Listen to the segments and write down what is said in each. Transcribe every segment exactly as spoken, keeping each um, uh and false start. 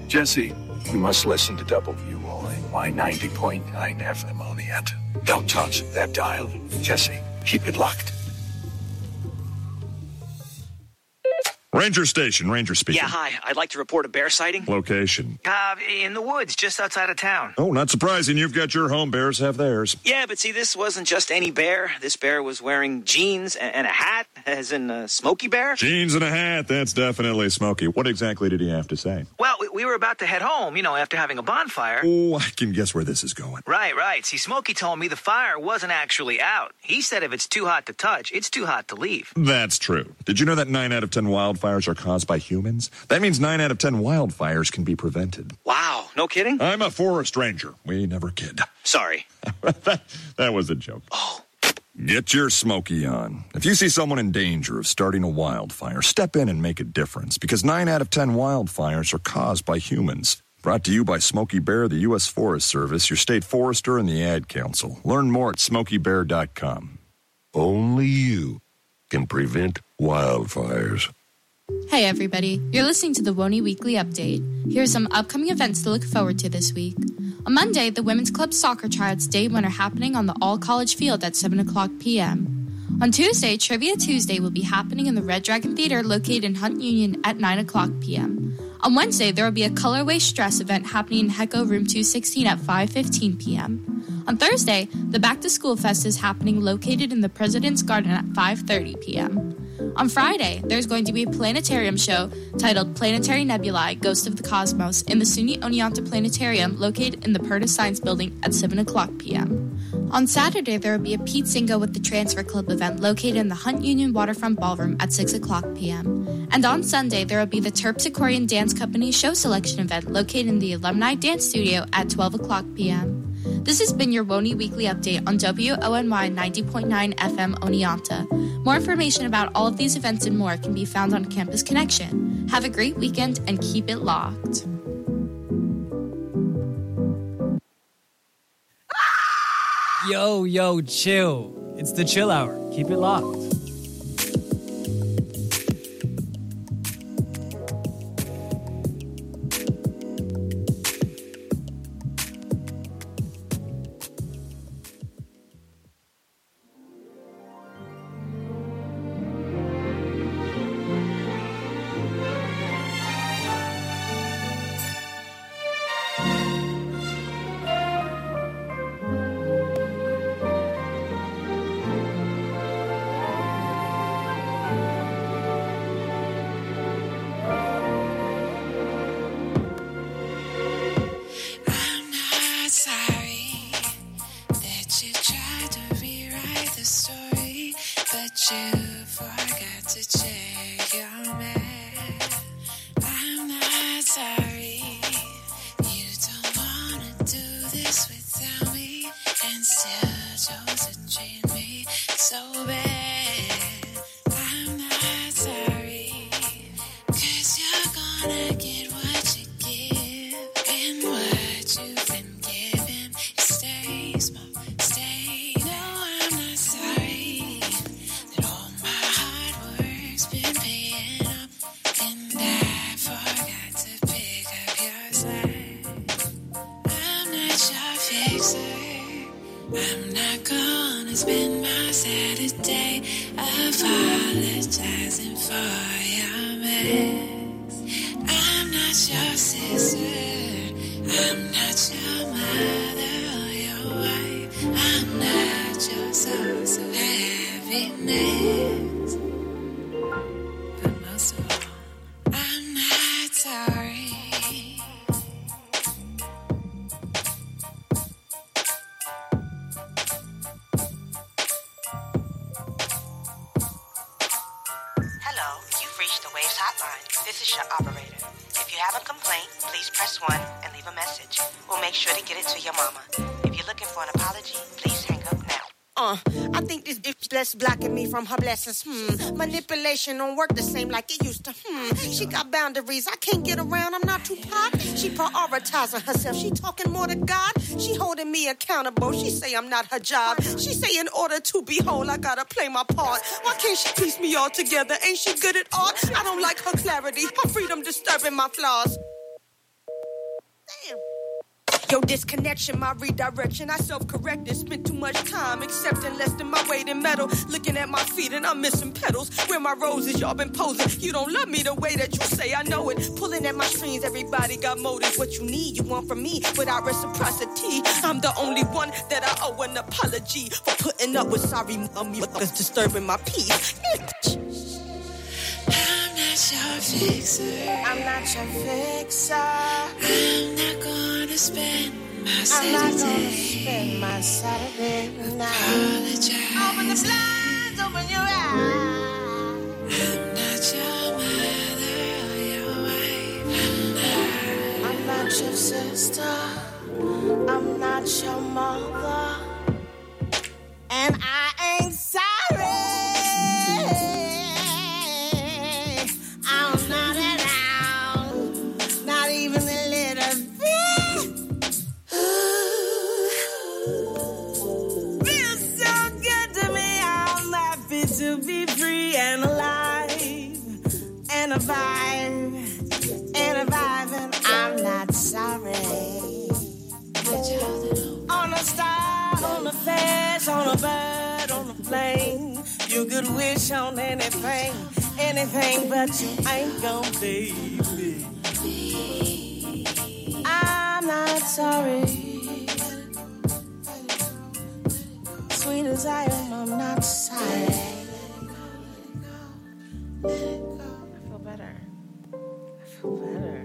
Jesse, you must listen to W O A Y ninety point nine F M Oneonta. Don't touch that dial. Jesse, keep it locked. Ranger Station, Ranger speaking. Yeah, hi. I'd like to report a bear sighting. Location. Uh, in the woods, just outside of town. Oh, not surprising. You've got your home. Bears have theirs. Yeah, but see, this wasn't just any bear. This bear was wearing jeans and, and a hat, as in a Smokey Bear. Jeans and a hat. That's definitely Smokey. What exactly did he have to say? Well, we, we were about to head home, you know, after having a bonfire. Oh, I can guess where this is going. Right, right. See, Smokey told me the fire wasn't actually out. He said if it's too hot to touch, it's too hot to leave. That's true. Did you know that nine out of ten wildfires are caused by humans? That means nine out of ten wildfires can be prevented. Wow, no kidding? I'm a forest ranger. We never kid. Sorry. that, that was a joke. Oh. Get your Smokey on. If you see someone in danger of starting a wildfire, step in and make a difference, because nine out of ten wildfires are caused by humans. Brought to you by Smokey Bear, the U S Forest Service, your state forester, and the Ad Council. Learn more at smokey bear dot com. Only you can prevent wildfires. Hey everybody, you're listening to the Woney Weekly Update. Here are some upcoming events to look forward to this week. On Monday, the Women's Club Soccer Tryouts Day one are happening on the all-college field at seven o'clock p.m. On Tuesday, Trivia Tuesday will be happening in the Red Dragon Theater located in Hunt Union at nine o'clock p.m. On Wednesday, there will be a Colorway Stress event happening in Hecco Room two sixteen at five fifteen p.m. On Thursday, the Back to School Fest is happening located in the President's Garden at five thirty p.m. On Friday, there's going to be a planetarium show titled Planetary Nebulae, Ghost of the Cosmos in the SUNY Oneonta Planetarium located in the Purtis Science Building at seven o'clock p.m. On Saturday, there will be a Pete Singo with the Transfer Club event located in the Hunt Union Waterfront Ballroom at six o'clock p.m. And on Sunday, there will be the Terpsichorean Dance Company show selection event located in the Alumni Dance Studio at twelve o'clock p.m. This has been your Woney Weekly Update on W O N Y ninety point nine F M Oneonta. More information about all of these events and more can be found on Campus Connection. Have a great weekend and keep it locked. Yo, yo, chill. It's the chill hour. Keep it locked. Blocking me from her blessings, hmm. Manipulation don't work the same like it used to, hmm. She got boundaries, I can't get around, I'm not Tupac. She prioritizing herself, she talking more to God. She holding me accountable, she say I'm not her job. She say in order to be whole, I gotta play my part. Why can't she piece me all together? Ain't she good at art? I don't like her clarity, her freedom disturbing my flaws. Yo, disconnection, my redirection. I self-corrected, spent too much time accepting less than my weight in metal. Looking at my feet and I'm missing pedals. Where my roses, y'all been posing. You don't love me the way that you say, I know it. Pulling at my strings, everybody got motives. What you need, you want from me without reciprocity. I'm the only one that I owe an apology for putting up with sorry motherfuckers disturbing my peace. I'm not your fixer. I'm not your fixer. I'm not gonna spend my I'm not gonna Saturday. spend my Saturday night. Apologize. Open the blinds, open your eyes. I'm not your mother or your wife. I'm not. I'm not your sister. I'm not your mother. And I ain't sorry. I'm not at all. Not even a little bit. Feels so good to me. I'm happy to be free and alive. And a vibe. And a vibe. And I'm not sorry. On a star, on a flash, on a bird, on a plane. You could wish on anything, anything, but you ain't gon' baby. I'm not sorry. Sweet as I am, I'm not sorry. I feel better. I feel better.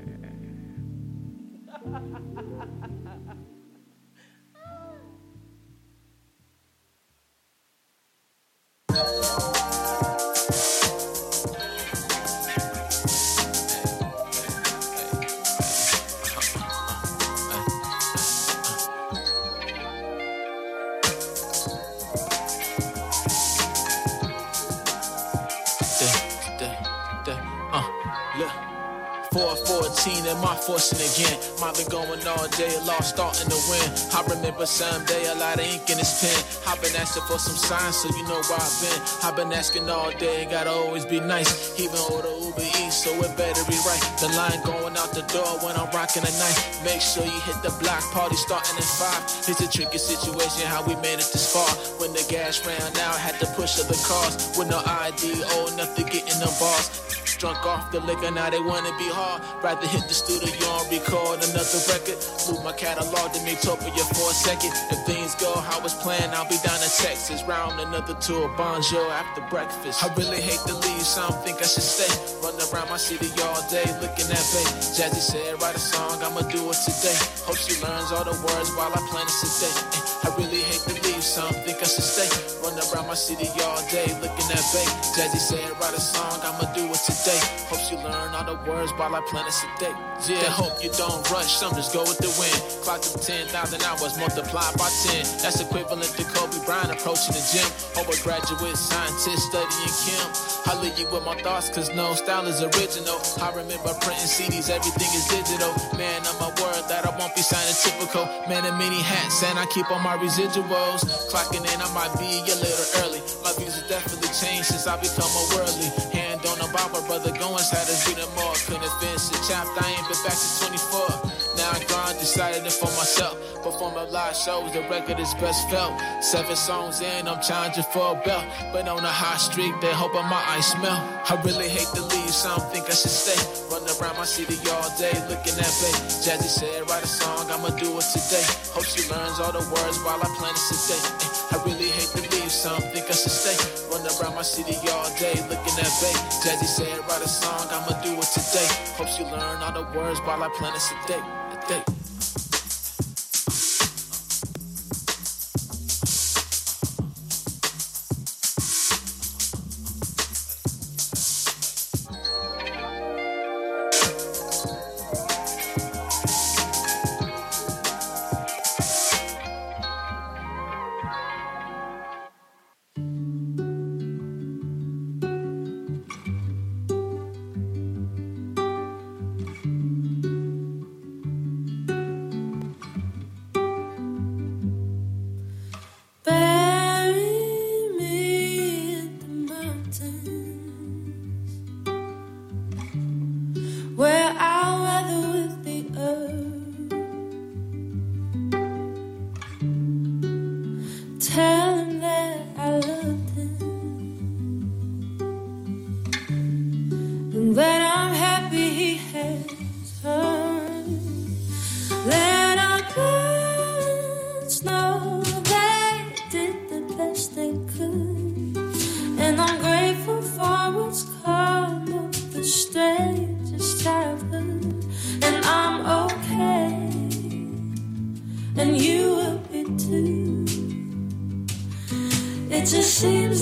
four fourteen and my fortune again. Might been going all day, lost starting to win. I remember someday a lot of ink in his pen. I've been asking for some signs, so you know where I've been. I've been asking all day, gotta always be nice. Even order Uber Eats, so it better be right. The line going out the door when I'm rocking the night. Make sure you hit the block, party starting at five. It's a tricky situation, how we made it this far. When the gas ran out, had to push other cars. With no I D, old enough to get in the bars. Drunk off the liquor, now they wanna be hard. Rather hit the studio and record another record. Move my catalog to Metopia for a second. If things go how it's planned, I'll be down in Texas. Round another tour, bonjour after breakfast. I really hate to leave, some think I should stay. Run around my city all day, looking at Bay. Jazzy said, write a song, I'ma do it today. Hope she learns all the words while I plan it today. I really hate to leave, some think I should stay. Run around my city all day, looking at Bay. Jazzy said, write a song, I'ma do it today. Hope you learn all the words while I plan it today. Yeah, hope you don't rush, some just go with the wind. Clock to ten thousand hours multiplied by ten. That's equivalent to Kobe Bryant approaching the gym. Overgraduate scientist studying Kim. I leave you with my thoughts cause no style is original. I remember printing C Ds, everything is digital. Man, I'm a word that I won't be signing typical. Man in many hats and I keep on my residuals. Clocking in, I might be a little early. My views have definitely changed since I become a worldly. Hand on the Bible, brother, go inside and read them more. Couldn't finish the chapter, I ain't been back to twenty-four. Now I grind, decided it for myself. Perform a live shows, the record is best felt. Seven songs in, I'm challenging for a belt. But on a hot streak, they hoping my eyes smell. I really hate to leave, some think I should stay. Run around my city all day, looking at Bay. Jazzy said, write a song, I'ma do it today. Hope she learns all the words while I plan it today. I really hate to leave, some think I should stay. Run around my city all day, looking at Bay. Jazzy said, write a song, I'ma do it today. Hope she learn all the words while I plan it today. Today.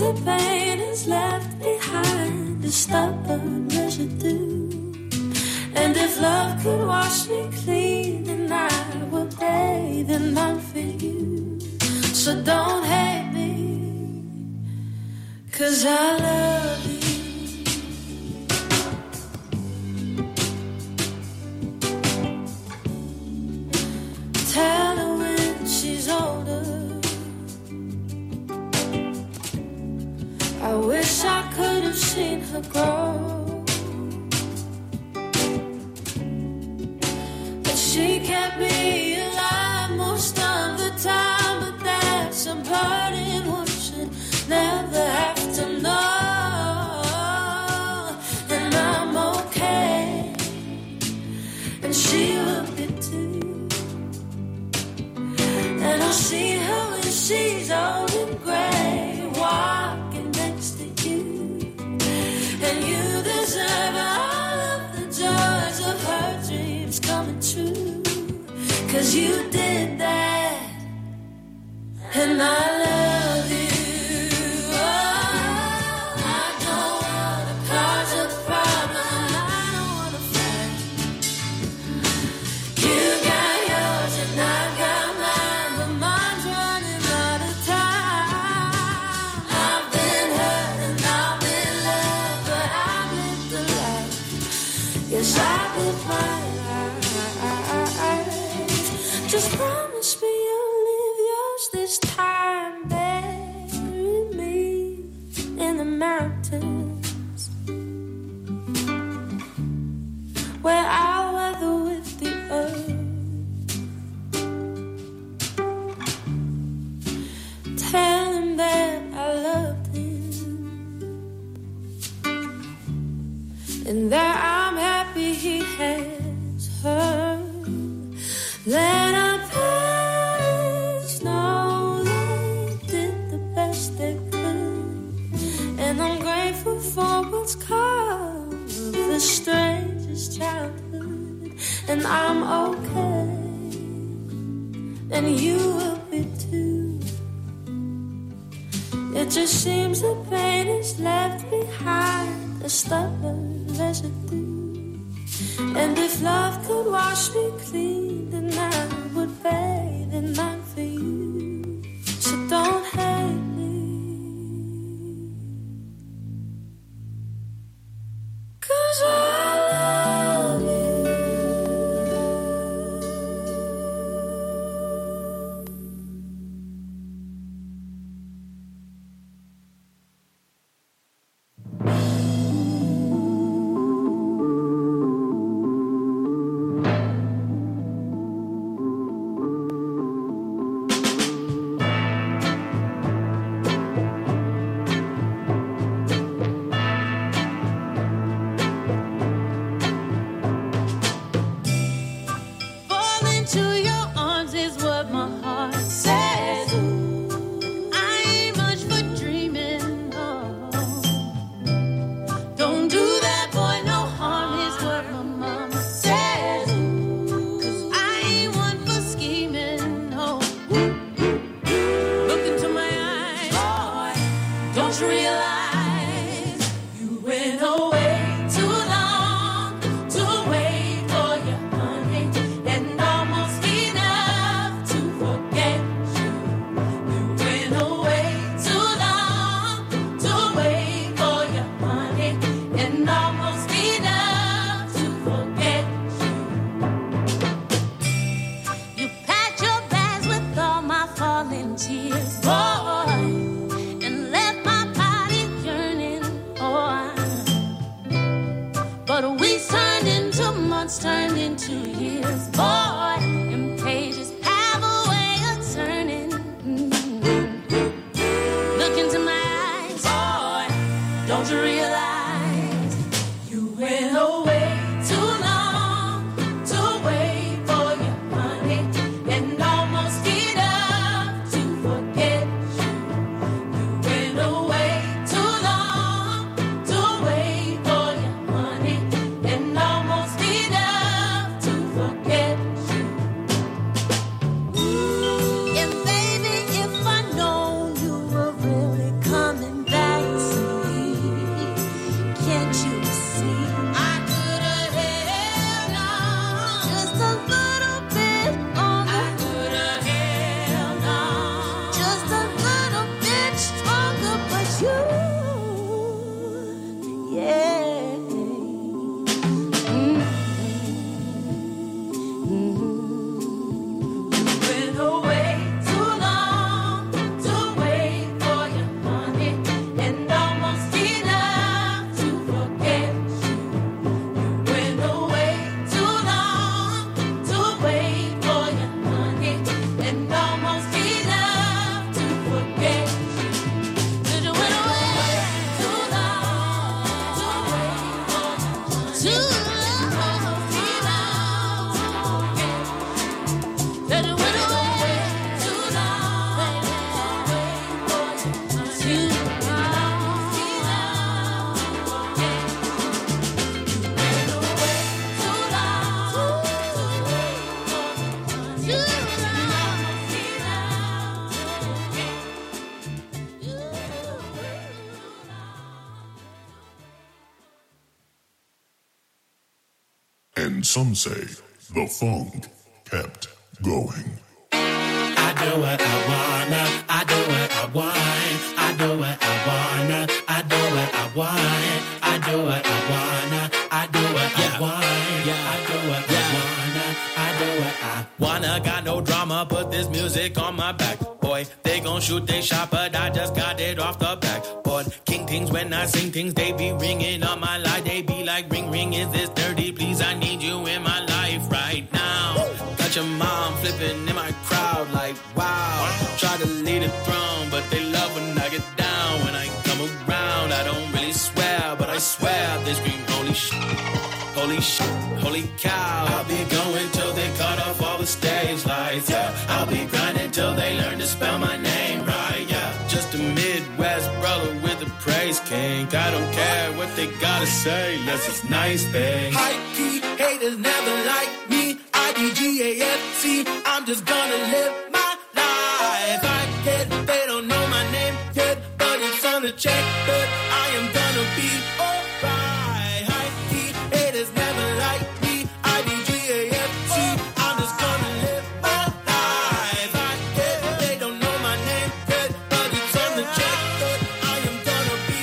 the pain is left behind, a stubborn residue. And if love could wash me clean, then I would bathe in love for you. So don't hate me, 'cause I love you. Tell her when she's older, I wish I could have seen her grow. But she kept me alive most of the time. But that's a burden one should never have to know. And I'm okay, and she will be too. And I'll see her when she's old and gray, walking next to you. And you deserve all of the joys of her dreams coming true. 'Cause you did that, and I love you. Oh, I don't wanna cause a problem, I don't wanna fight. You got yours and I got mine, but mine's running out of time. I've been hurt and I've been loved, but I've lived a life. Yes, I've lived my life. Just promise me you'll live yours this time. Bury me in the mountains, where I'll weather with the earth. Tell him that I loved him, and that I'm happy he has her. Let our parents know they did the best they could, and I'm grateful for what's come of the strangest childhood. And I'm okay, and you will be too. It just seems the pain is left behind, a stubborn residue. And if love could wash me clean, then I would bathe in light for you. So don't hate me, 'cause I love you. Fall into your arms is what my heart says. I ain't much for dreaming, no. Don't do that, boy, no harm is what my mama says. 'Cause I ain't one for scheming, no. Look into my eyes, boy, don't you realize you went away too long to wait for your honey, and almost enough to forget you. You went away too long to wait for your honey, and almost enough to forget you. You packed your bags with all my falling tears, boy, and left my body yearning, oh. But weeks turned into months, turned into years, boy, and pages have a way of turning. Look into my eyes, boy, don't you realize you went away too long to wait for your honey, and almost enough to forget you. You went away too long to wait for your honey, and almost enough to forget you. some say the funk kept going. I do what I wanna, I do what I want, I do what I wanna, I do what I want, I do what I wanna, I do what I want, yeah, I do what I wanna, I do what I wanna. Got no drama, put this music on my back. Boy, they gon' shoot, they shot, but I just got it off the backboard. King things when I sing things, they be ringing on my life. They be like, ring, ring, is this dirty? Please, I need you in my life right now. Got your mom flipping in my crowd like, wow. Try to lead a throne, but they love when I get down. When I come around, I don't really swear, but I swear they scream, holy shit, holy shit, holy cow. I'll be going till they cut off all the stage lights, yeah. I'll be grinding till they learn to spell my name right, yeah. Just a Midwest brother with a praise king. I don't care what they gotta say, unless it's nice things. High key haters never like me. I D G A F C, I'm just gonna live my life. I get, they don't know my name yet, but it's on the check, but I am gonna be alright. High key haters never like me. I D G A F C, I'm just gonna live my life. I get, they don't know my name yet, but it's on the check, but I am gonna be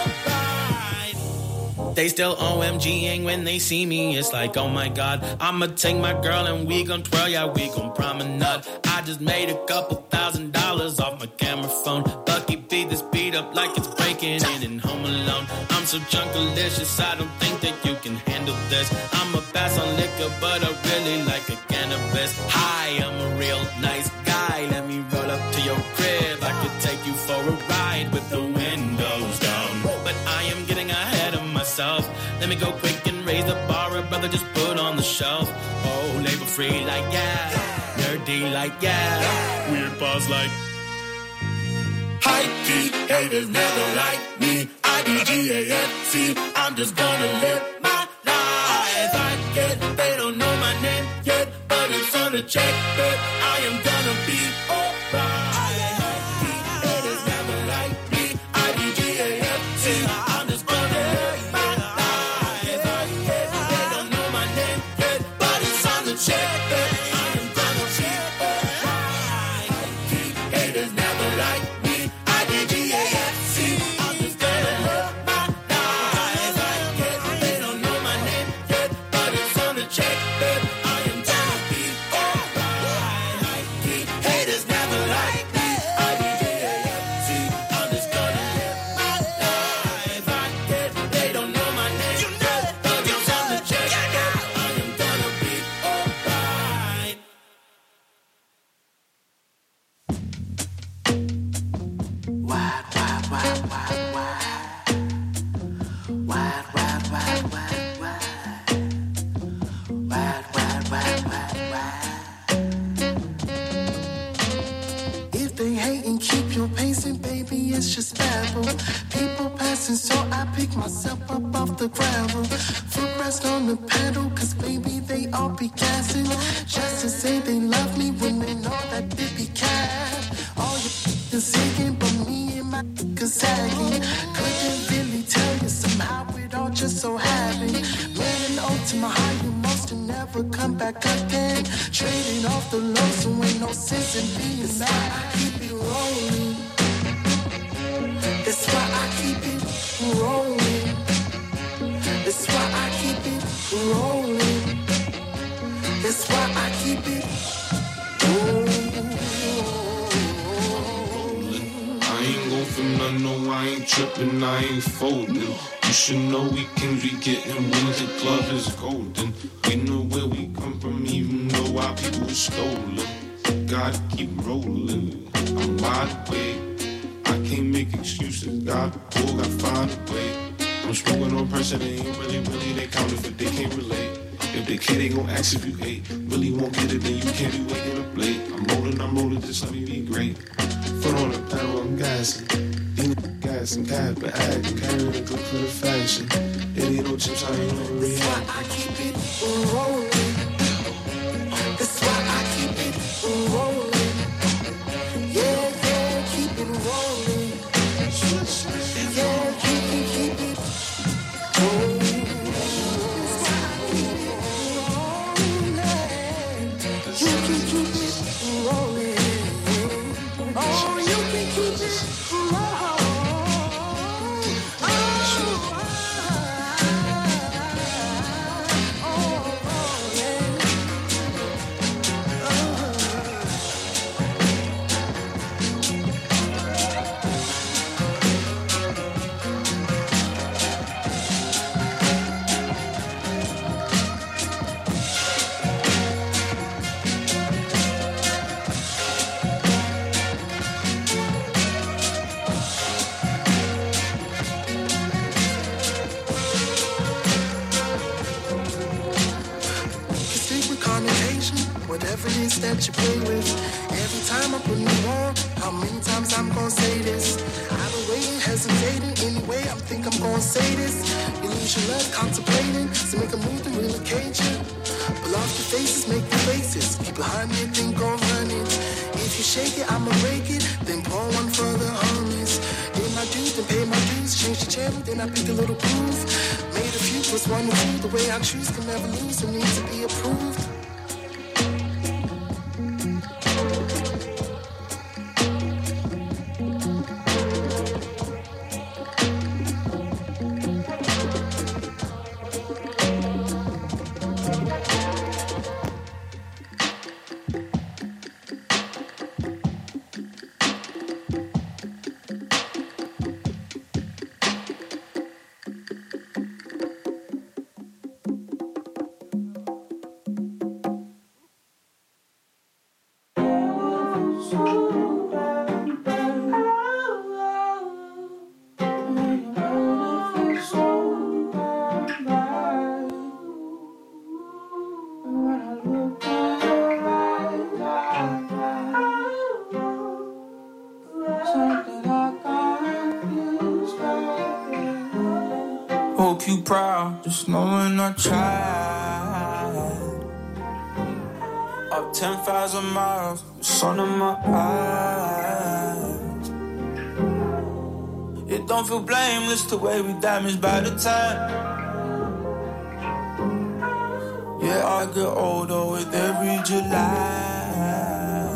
alright. They still OMGing when they see me. It's like, oh my God, I'ma take my girl and we gon' twirl, yeah, we gon' promenade. I just made a couple thousand dollars off my camera phone. Bucky beat this beat up like it's breaking in in Home Alone. I'm so junkalicious, I don't think that you can handle this. I'ma pass on liquor, but I really like a cannabis. Hi, I'm a real nice guy. Let me roll up to your crib. I could take you for a ride with the windows down. But I am getting ahead of myself. Let me go quick and raise the bar, a brother just put on the shelf. Oh, labor free like yeah, nerdy like yeah, weird bars like high key haters never like me. I D G A F C, I'm just gonna live my life. I get, they don't know my name yet, but it's on the check, but I am gonna be alright. High key haters never like me. I D G A F C, I'm just gonna live my life. I get, they don't know my name yet, but it's on the check, but I am gonna be alright. High key haters never like me. I D G A F C, I'm just gonna live my life. I get, they don't know my name yet, but it's on the check, but I am gonna be alright. High key haters never like me. I D G A F C, I'm just gonna live my life. I get, they don't know my name yet, but it's on the check, but I am gonna be alright. Wide, wide, wide, wide, wide. Wide, wide, wide, wide, wide. Wide, wide, wide, wide, wide. If they hating, keep your pacing, baby, it's just babble. People passing, so I pick myself up off the gravel. Foot rest on the pedal, cause baby, they all be gassing. Just to say they love me when they know that they be cat. All you is singing, but me and my niggas sagging. Couldn't really tell you, somehow it all just so happened. Man, an ultimate high, you must have never come back again. Trading off the low, so ain't no sense in being sad. I keep it rolling. That's why I keep it rolling. That's why I keep it rolling. That's why I keep it rolling. I ain't gon' for none, no, I ain't trippin', I ain't folding. You should know we can be getting wins, the club is golden. We know where we come from, even though our people stolen. Gotta keep rolling, I'm wide awake. I can't make excuses, got pull, got find a way. I'm smoking on pressure, they ain't really, really, they counterfeit, they can't relate. If they care, they gon' ask if you hate. Really won't get it, then you can't be waking up late. I'm rolling, I'm rolling, just let me be great. Foot on the pedal, I'm gassing. Demon gas and cap and acting, carrying a clip for the fashion. It ain't no chips, I ain't no reaction. That's why I keep it rolling. That's why I keep it rolling. Yeah, yeah, keep it rolling. Yeah, keep it, keep it rolling. That's why I keep it rolling. fornication, whatever it is that you play with. Every time I put you on, how many times I'm gonna say this? I've been waiting, hesitating, anyway, I think I'm gonna say this. You lose your love, contemplating, so make a move to relocate you. Pull off your faces, make your faces, keep behind me, then go run it. If you shake it, I'ma break it, then pour one for the homies. Did my dues, then pay my dues, change the channel, then I picked a little groove. Made a few plus one and two, the way I choose can never lose, so need to be approved. Hope you proud, just knowing I tried. Up ten thousand miles, the sun in my eyes. It don't feel blameless the way we damaged by the time. Yeah, I get older with every July.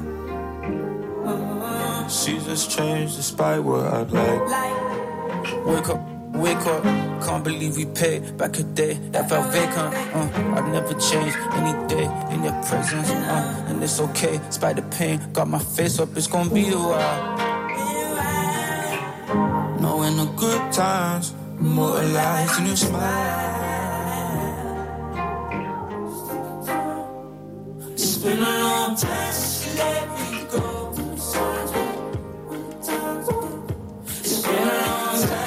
Seasons change despite what I'd like. Wake up. Wake up, can't believe we paid back a day that felt vacant. Uh, I'd never change any day in your presence. Uh, and it's okay, despite the pain. Got my face up, it's gonna be a while. Knowing the good times, immortalized in your smile. It's been a long time since you let me go. It's been a long time.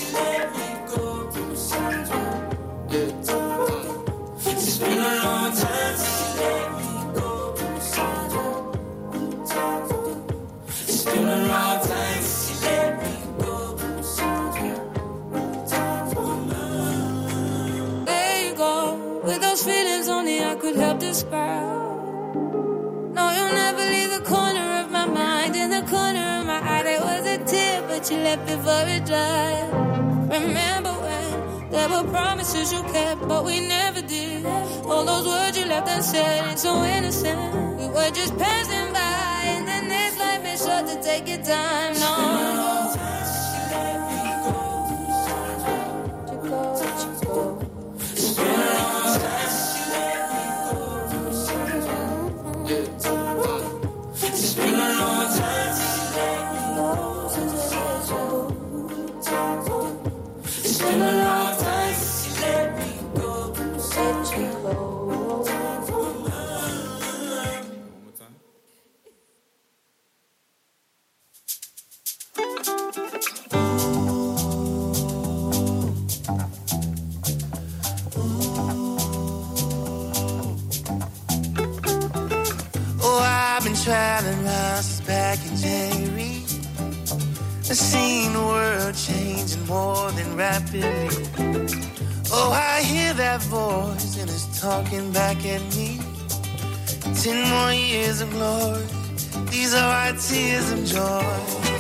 Feelings only I could help describe. No, you'll never leave the corner of my mind. In the corner of my eye, there was a tear, but you left before it dried. Remember when there were promises you kept, but we never did. All those words you left unsaid and so innocent. We were just passing by, and the next life made sure to take your time. No. Traveling round since back in January. I've seen the world changing more than rapidly. Oh, I hear that voice and it's talking back at me. Ten more years of glory, these are our tears of joy.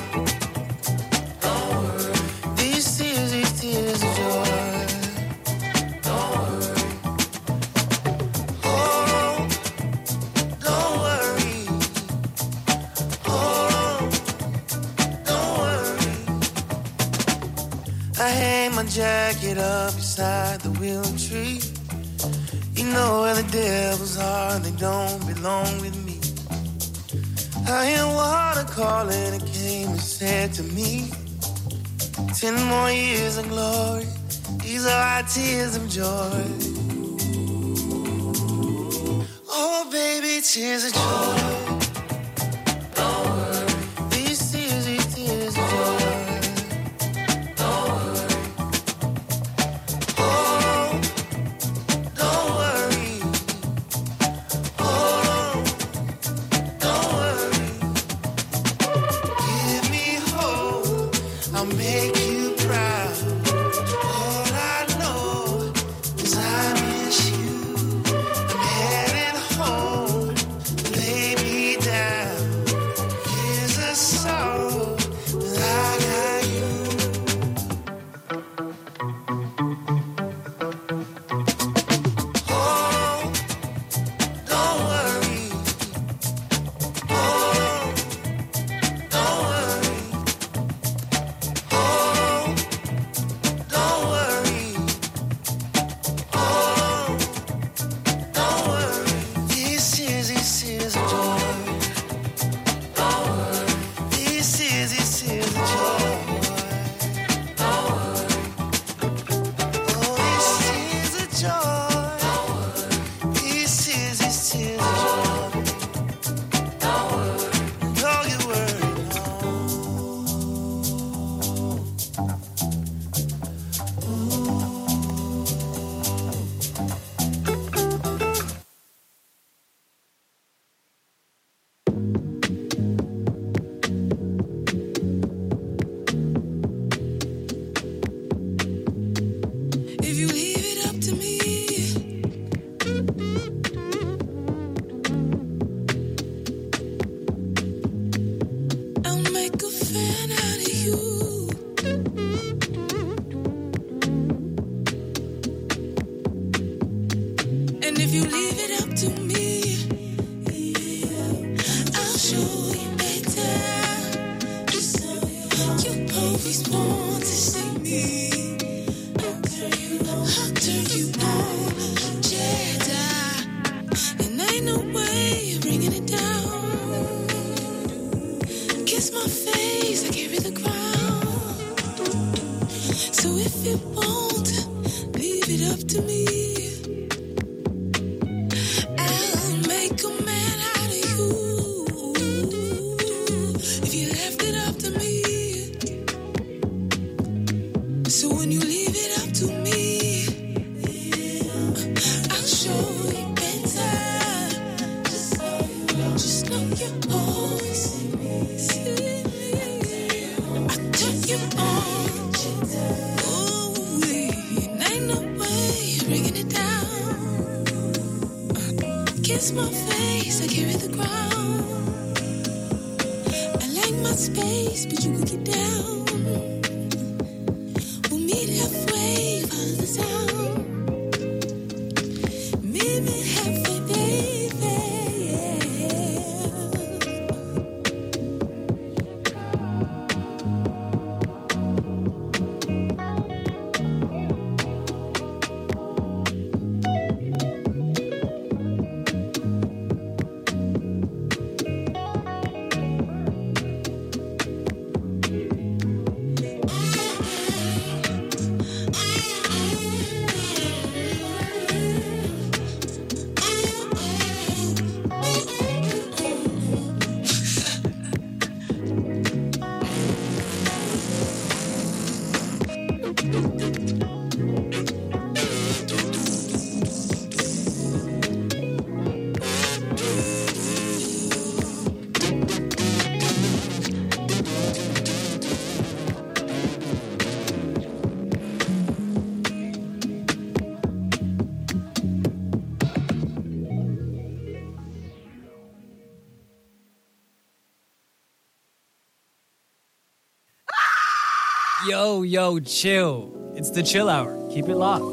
Don't worry, these tears, these tears of joy. Jacket up beside the willow tree. You know where the devils are, they don't belong with me. I hear water calling, it came and said to me, ten more years of glory, these are our tears of joy. Oh baby, tears of joy. And ain't no way of bringing it down. Kiss my face, I carry the crown. So if you won't, leave it up to me. I'll make a man out of you. If you left it up to me. So when you leave it up to me, I'll show you better. Just know you, just know you always see me. I turn you on. Ooh, ain't no way you're bringing it down. Kiss my face, I carry the ground. I like my space, but you can keep down. We'll meet halfway, follow the sound. Meet me halfway, baby. Yo, yo, chill. It's the Chill Hour. Keep it locked.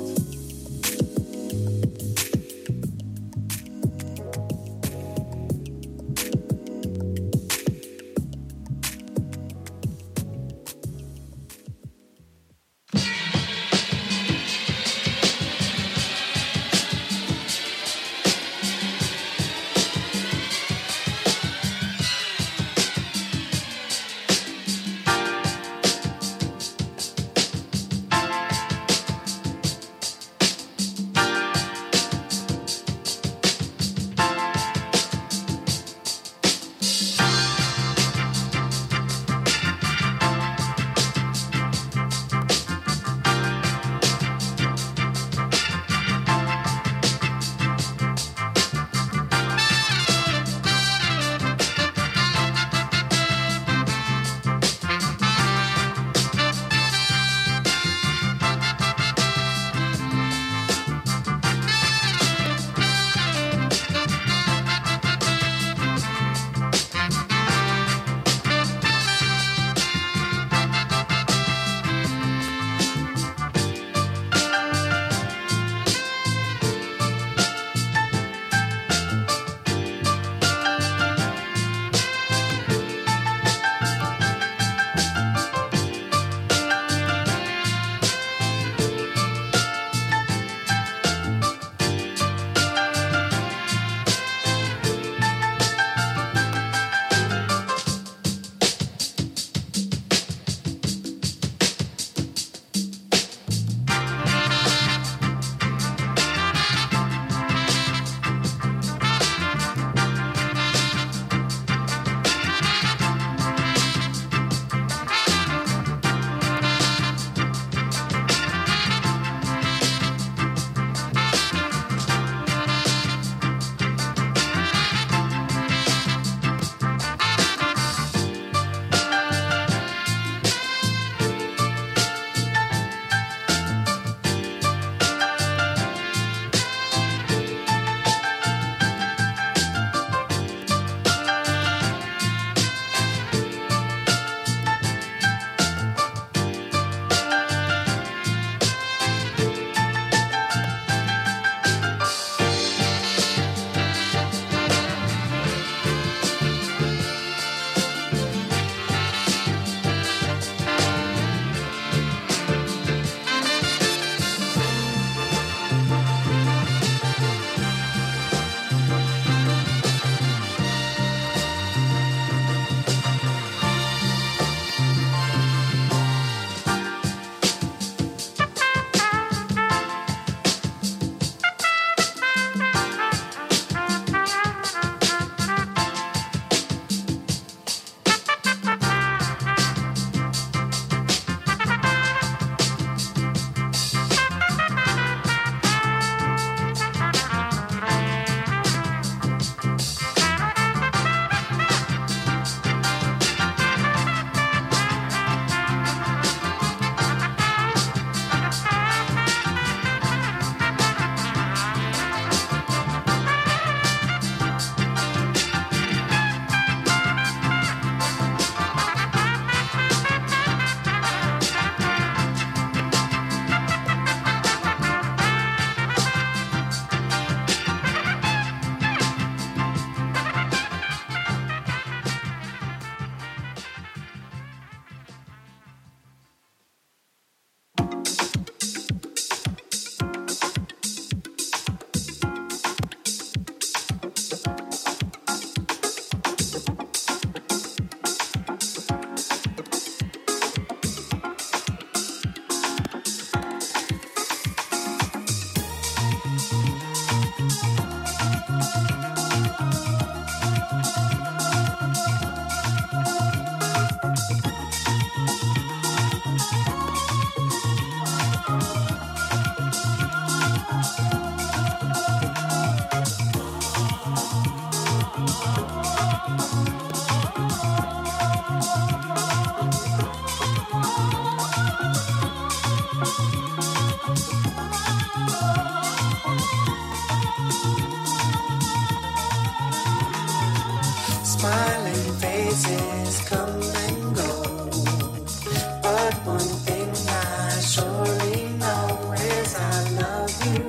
Smiling faces come and go, but one thing I surely know is I love you.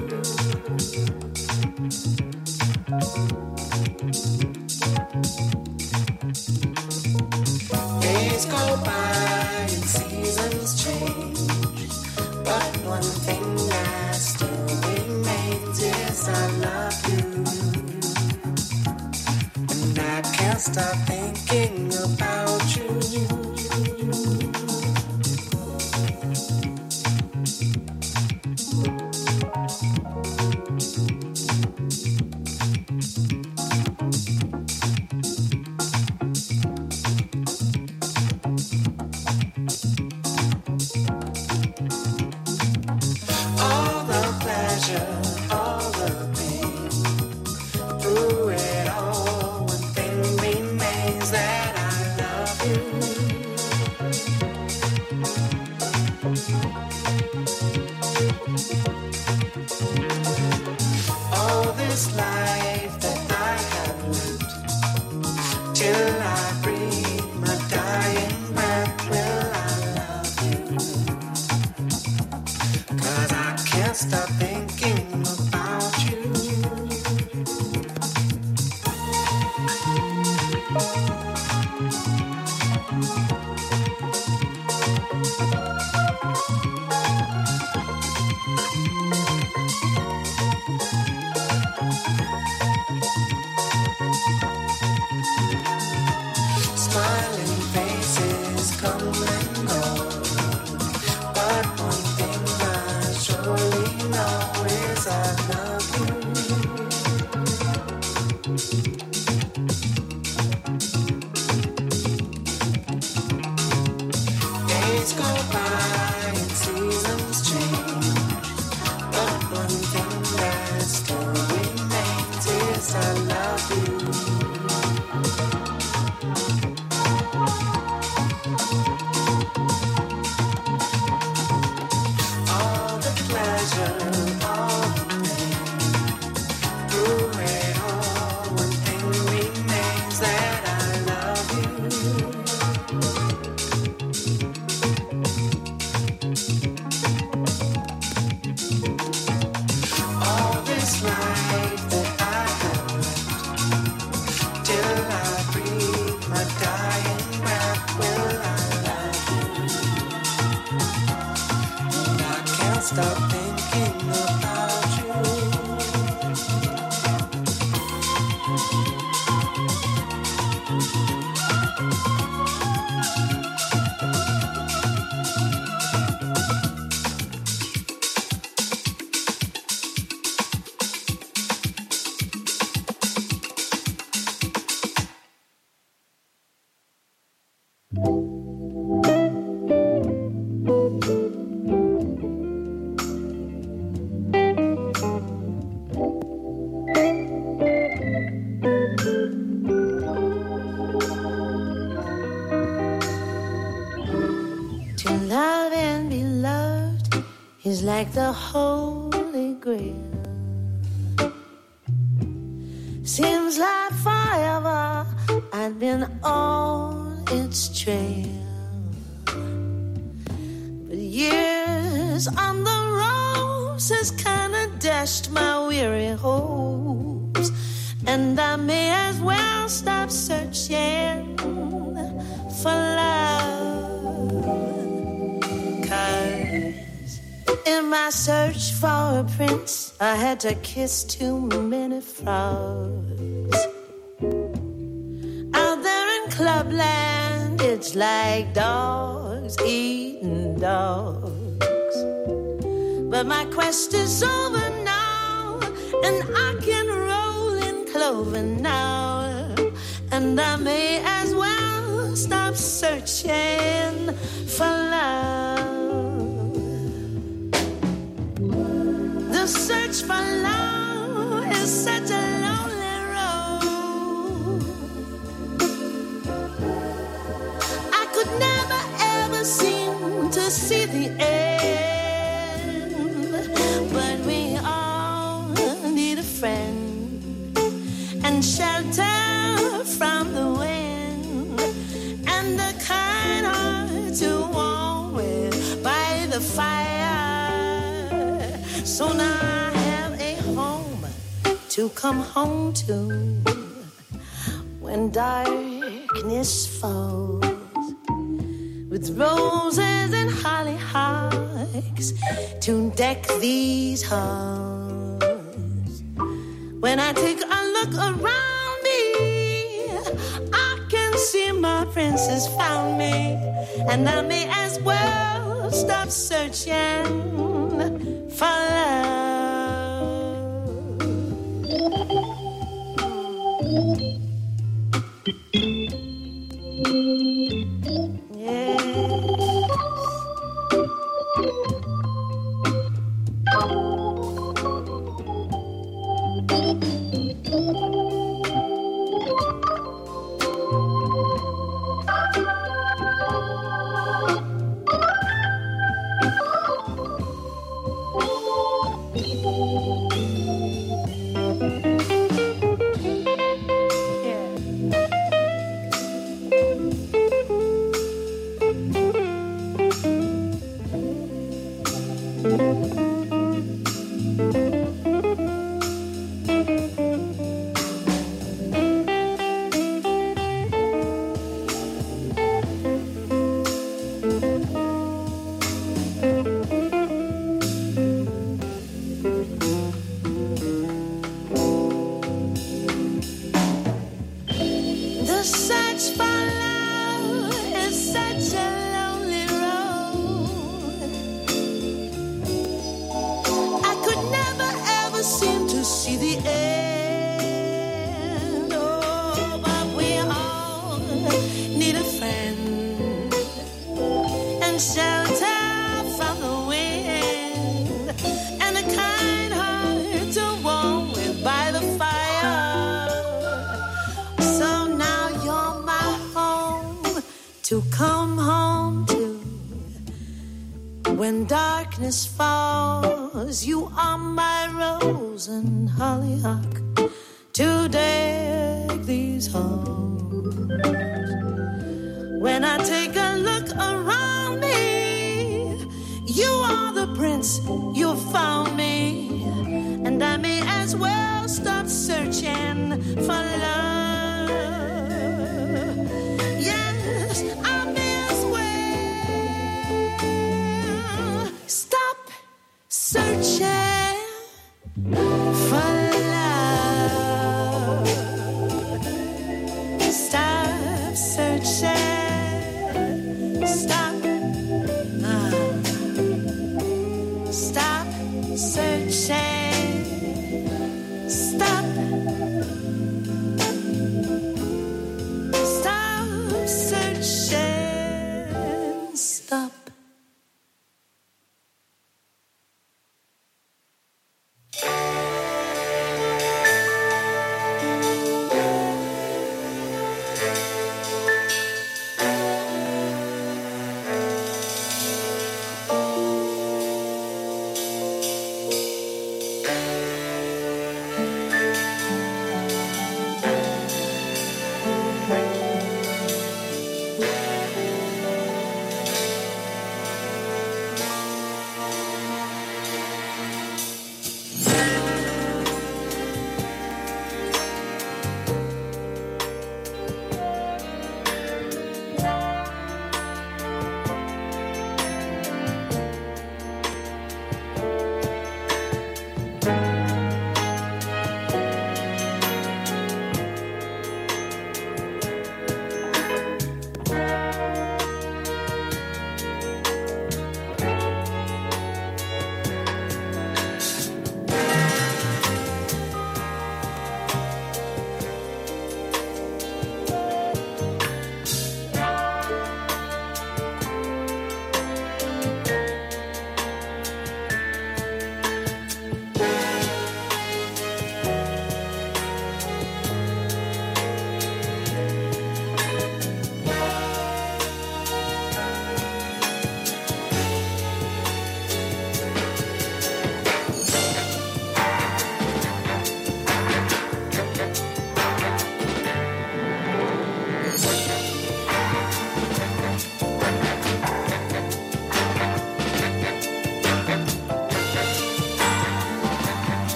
Days go by and seasons change, but one thing that still remains is I love you. And I can't stop thinking about you. All the pleasure, all the pain, through it all, one thing remains that I love you. All this life that I have lived, till I breathe my dying breath, will I love you? 'Cause I can't stop thinking about you. Smiling faces come and go, but one thing I surely know is I love you. Days go by and seasons change, but one thing that still remains is I love you. All the pleasure, all the pain, through it all, one thing remains that I love you. All this life that I have lived, till I breathe my dying breath, will I love you? And I can't stop thinking about you. To love and be loved is like the Holy Grail. Seems like forever I've been on its trail. But years on the rose has kinda dashed my weary hopes, and I may as well stop searching for love. 'Cause in my search for a prince, I had to kiss too many frogs. Out there in clubland, it's like dogs eating dogs. But my quest is over now, and I can roll in clover now, and I may as well stop searching for love. The search for love is such a lonely road. I could never ever seem to see the end, but we all need a friend and shelter from the wind, and the kind heart to warm with by the fire. So now I have a home to come home to when darkness falls, with roses and hollyhocks to deck these halls. When I take a look around me, I can see my princess found me, and I may as well stop searching for love. To come home to when darkness falls, you are my rose and hollyhock to deck these halls. When I take a look around me, you are the prince, you found me, and I may as well stop searching for love. I may as well stop searching for love. Stop searching. Stop. Uh, stop searching. Stop.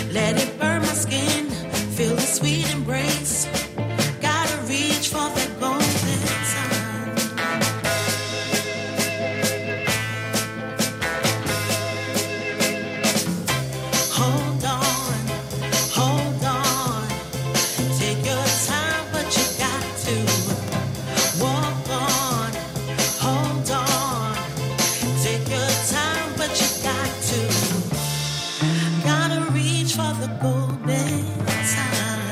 Let it burn my skin, feel the sweet embrace. Gotta reach for the golden sun. Hold on, hold on. Take your time, but you got to walk on. Hold on. Take your time, but you got to. Gotta reach for the golden time.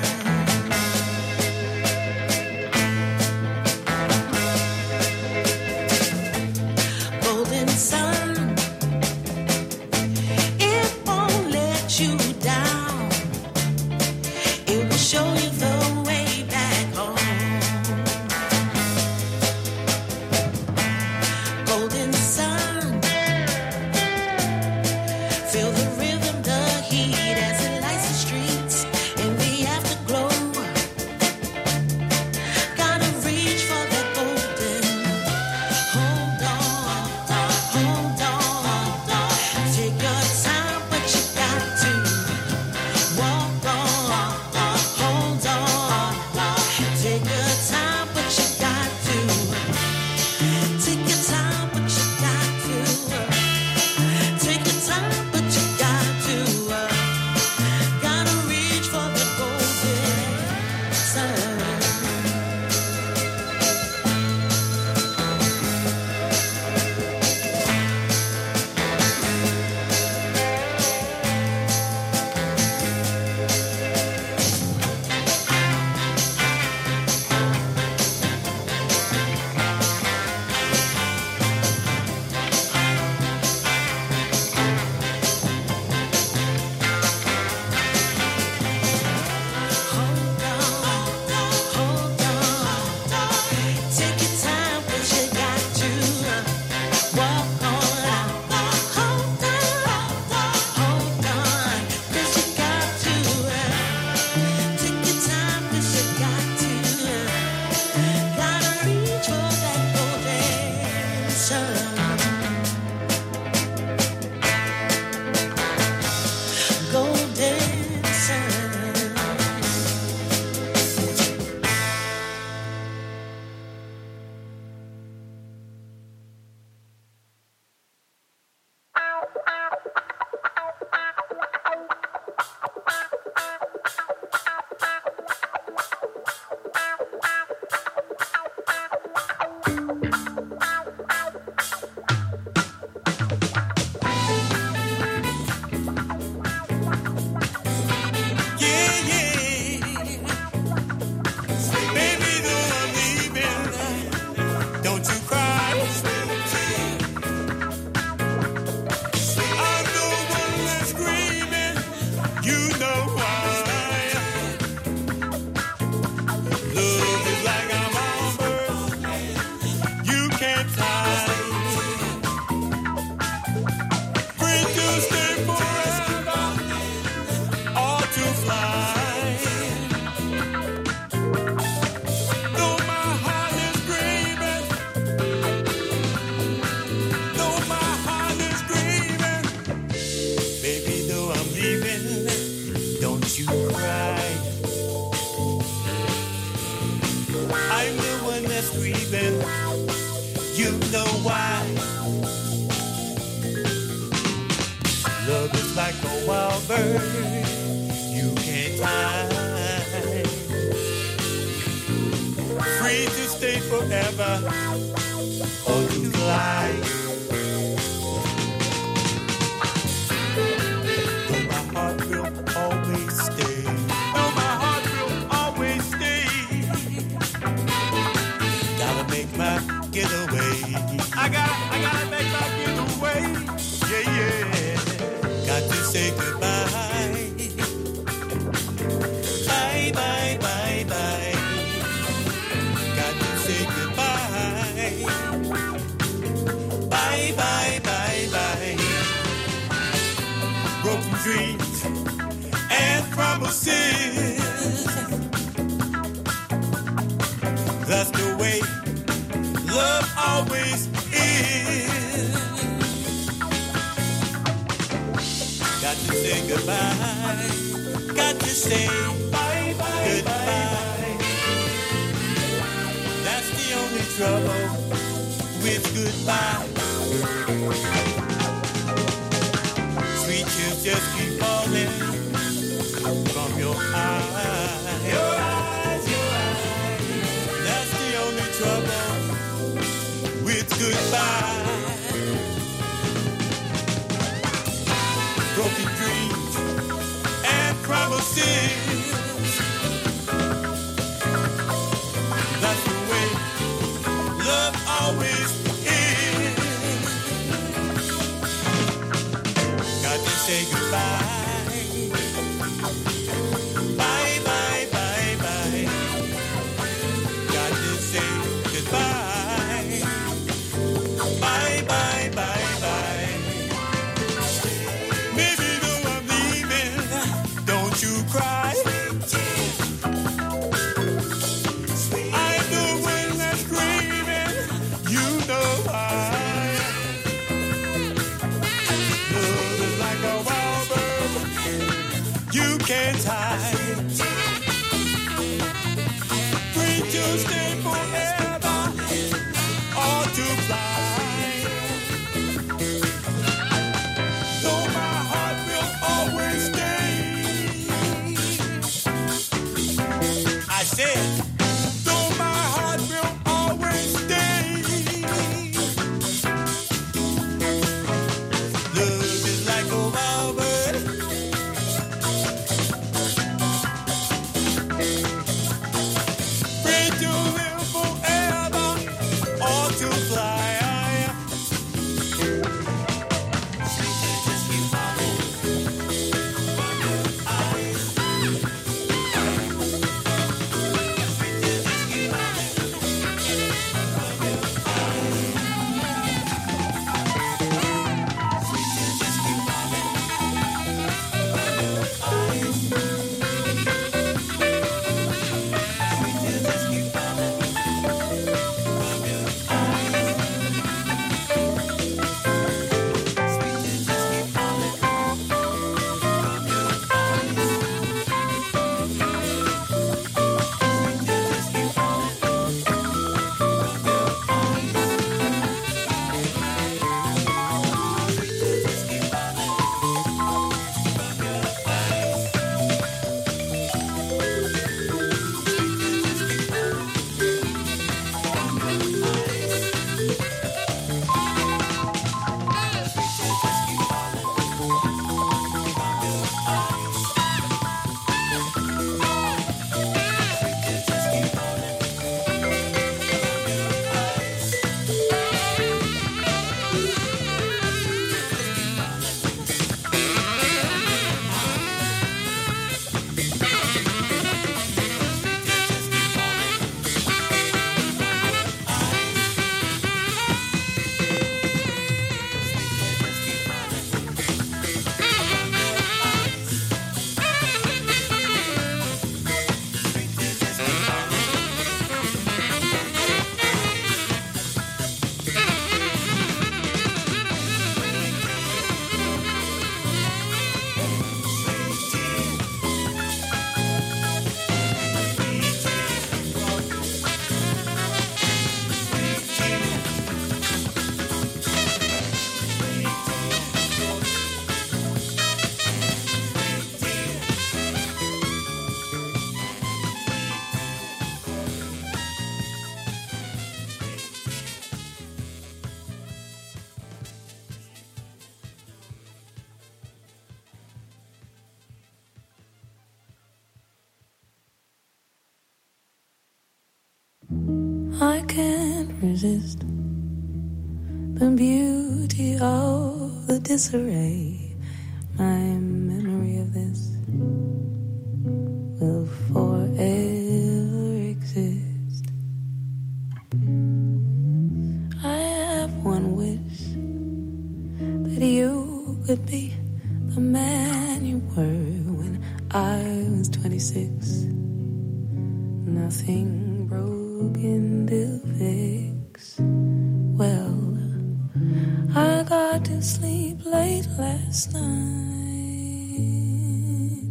Golden sun, it won't let you down. It will show you the way back home. Golden sun, feel the rhythm, the heat as it lights the streets in the afterglow. Gotta reach for that golden. Hold on, hold on. Take your time, but you got to walk on. Hold on. Take your time, but you got to. Take your time, but you got to. Take your time, but you got to. Gotta reach for the golden sun. Take your time, but you got to walk on. Hold on, hold on, 'cause you got to. Take your time, 'cause you got to. Gotta reach for that golden sun. Golden sun. Yeah, yeah. Baby, though I'm leaving, don't you cry. I'm the one that's screaming, you know why. Love is like I'm on bird, you can't tie. Free to stay forever, or to fly. Though my heart is grieving, though my heart is grieving, baby, though I'm leaving, don't you cry. I'm the one that's grieving, you know why. Love is like a wild bird, you can't hide. Free to stay forever, or to fly. Though my heart will always stay. Though my heart will always stay. Gotta make my getaway. I gotta, I gotta make my getaway. Yeah, yeah. Got to say goodbye. Bye, bye, bye, bye. Got to say goodbye. Bye, bye, bye, bye. Broken dreams and promises. That's the way love always is. Got to say goodbye. Got to say bye bye goodbye. That's the only trouble with goodbye. Sweet tears just keep falling from your eyes. Your eyes, your eyes. That's the only trouble with goodbye. Broken dreams and promises. That's the way love always is. Got to say goodbye. Bye, bye, bye, bye. Got to say goodbye. Bye, bye, bye, bye. Maybe though I'm leaving, don't you cry. I'm the one that's screaming, you know why. Love is like a wild bird, you can't hide. Free to stay forever, or to fly. Though my heart will always stay. I said, though my heart will always stay. Love is like a wild bird. Free to live forever or to fly. I can't resist the beauty of the disarray. My memory of this will forever exist. I have one wish, that you could be the man you were when I was twenty-six. Nothing broken to fix. Well, I got to sleep late last night.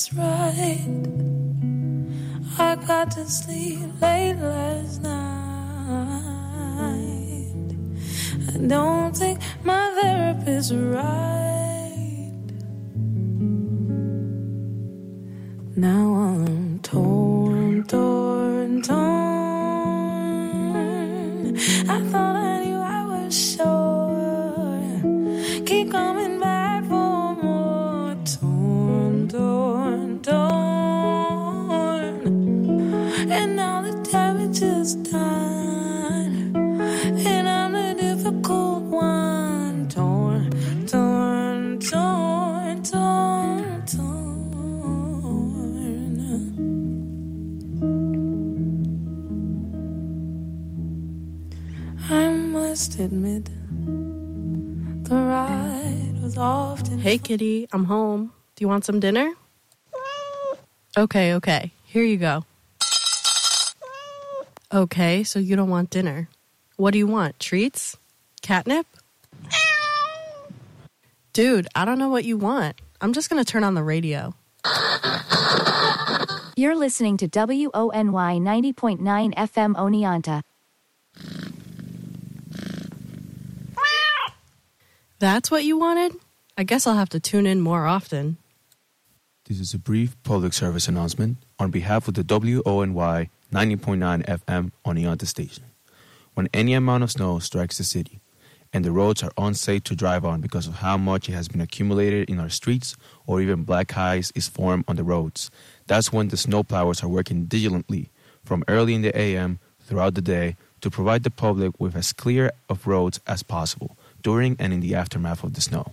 it's right. I got to sleep late last night. I don't think my therapist's right. Now I'm torn, torn, torn. I thought I knew I was sure. Keep coming back for more. Torn, torn, torn. And now the damage is done. And I'm the difficult one. Torn, torn, torn, torn, torn. I must admit, the ride was often... Hey, kitty, I'm home. Do you want some dinner? Okay, okay. Here you go. Okay, so you don't want dinner. What do you want? Treats? Catnip? Dude, I don't know what you want. I'm just going to turn on the radio. You're listening to W O N Y ninety point nine F M Oneonta. That's what you wanted? I guess I'll have to tune in more often. This is a brief public service announcement on behalf of the W O N Y ninety point nine F M Oneonta station. When any amount of snow strikes the city and the roads are unsafe to drive on because of how much it has been accumulated in our streets or even black ice is formed on the roads, that's when the snowplowers are working diligently from early in the A M throughout the day to provide the public with as clear of roads as possible during and in the aftermath of the snow.